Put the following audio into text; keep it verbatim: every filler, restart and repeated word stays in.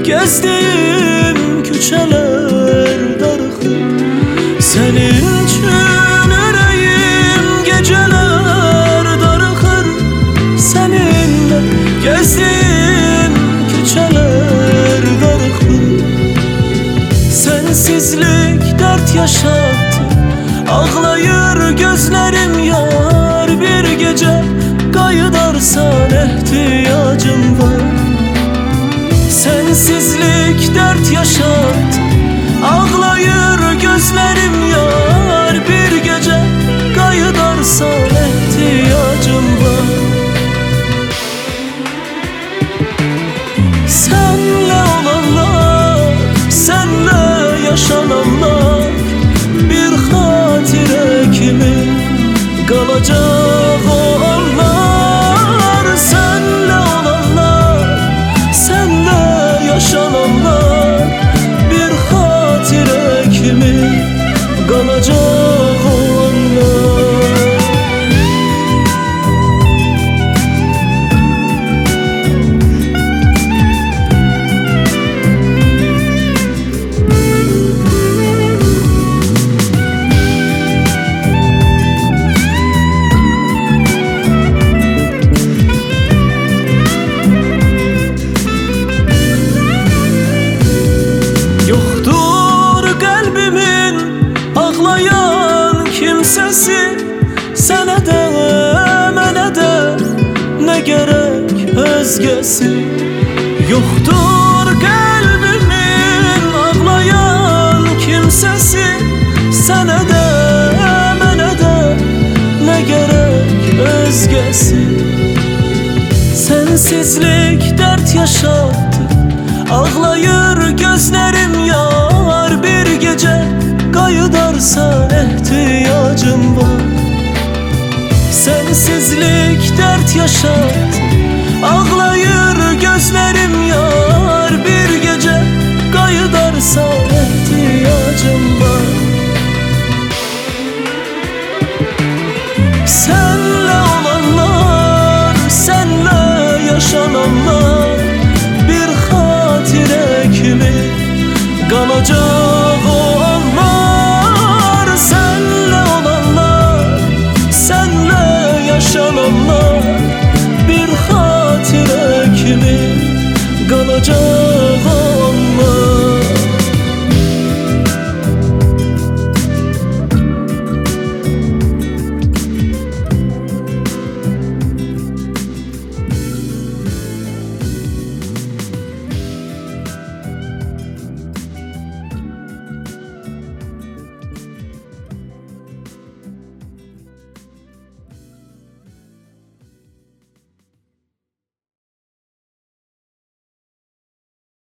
Gezdiğim küçeler darıkır. Senin için yüreğim geceler darıkır. Seninle gezdiğim küçeler darıkır. Sensizlik dert yaşattı, ağlayır gözlerim yar. Bir gece kayıdarsan ihtiyacım var. Sensizlik dert yaşattı, ağlayır gözlerim yar. Bir gece kayıdarsan ihtiyacım var. Senle olanlar, senle yaşananlar bir hatire kimi kalacak o anlar. Senle olanlar, senle yaşananlar bir hatire kimi kalacak o anlar. Yoktur kalbimin ağlayan kimsesi. Sana de mənə de ne gerek özgesi. Yoktur kalbimin ağlayan kimsesi. Sana de mənə de ne gerek özgesi. Sensizlik dert yaşattı, ağlayır gözlerim yar. Bir gece kayıdarsan ihtiyacım var. Sensizlik dert yaşattı, ağlayır gözlerim yar. Bir gece kayıdarsan ihtiyacım var. Senle olanlar, senle yaşananlar bir hatire kimi kalacak o anlar. Senle olanlar, senle yaşananlar bir hatire kimi kalacak